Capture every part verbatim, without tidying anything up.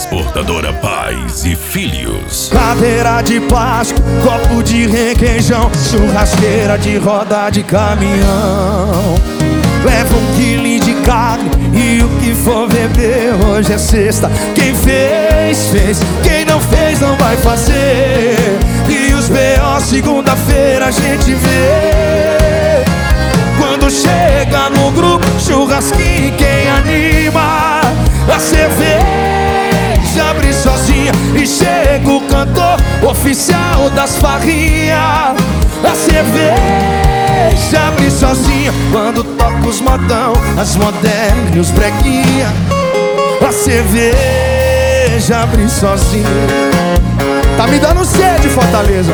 Transportadora Pais e Filhos. Cadeira de plástico, copo de requeijão, churrasqueira de roda de caminhão. Leva um quilo de carne e o que for beber. Hoje é sexta, quem fez, fez. Quem não fez, não vai fazer. E os B O segunda-feira a gente vê. Quando chega no grupo, churrasquinho, quem anima? A cerveja abre sozinha e chega o cantor oficial das farrinhas. A cerveja abre sozinha quando toca os modão, as modernas e os breguinha. A cerveja abre sozinha. Tá me dando sede, Fortaleza.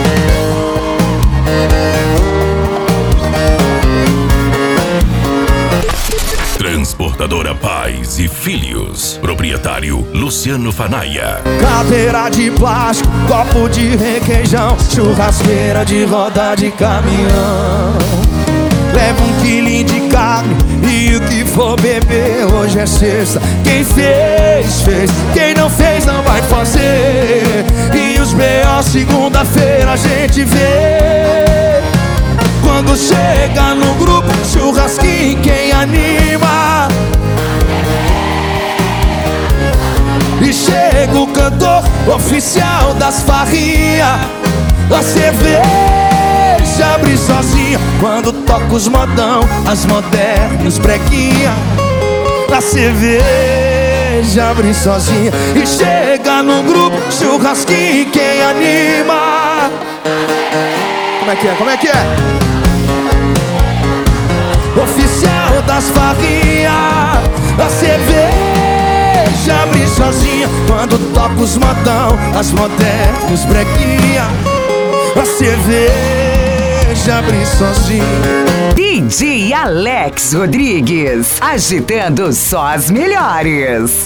Transportadora Pais e Filhos. Proprietário Luciano Fanaia. Cadeira de plástico, copo de requeijão, churrasqueira de roda de caminhão. Leva um quilo de carne e o que for beber. Hoje é sexta, quem fez, fez. Quem não fez, não vai fazer. E os B O segunda-feira a gente vê. Quando chega no grupo, churrasquinho, quem anima? E chega o cantor oficial das farrinhas. A cerveja abre sozinha quando toca os modão, as modernas, os breguinha. A cerveja abre sozinha e chega no grupo, churrasquinho, quem anima? Como é que é? Como é que é? Oficial das farrinhas. A cerveja abre sozinha quando toca os modão, as modernas, os breguinha. A cerveja abre sozinha. D J Alex Rodrigues, agitando só as melhores.